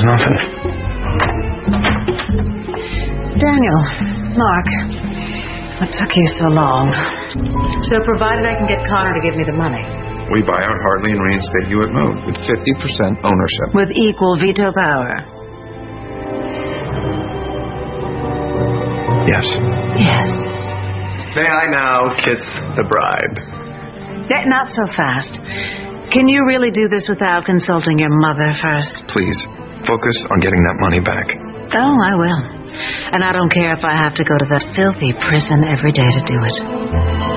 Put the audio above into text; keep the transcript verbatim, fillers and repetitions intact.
nothing. Daniel, Mark, what took you so long? So provided I can get Connor to give me the money. We buy out Hartley and reinstate you at Moog with fifty percent ownership. With equal veto power. Yes. Yes. May I now kiss the bride? Eh, not so fast. Can you really do this without consulting your mother first? Please, focus on getting that money back. Oh, I will. And I don't care if I have to go to that filthy prison every day to do it.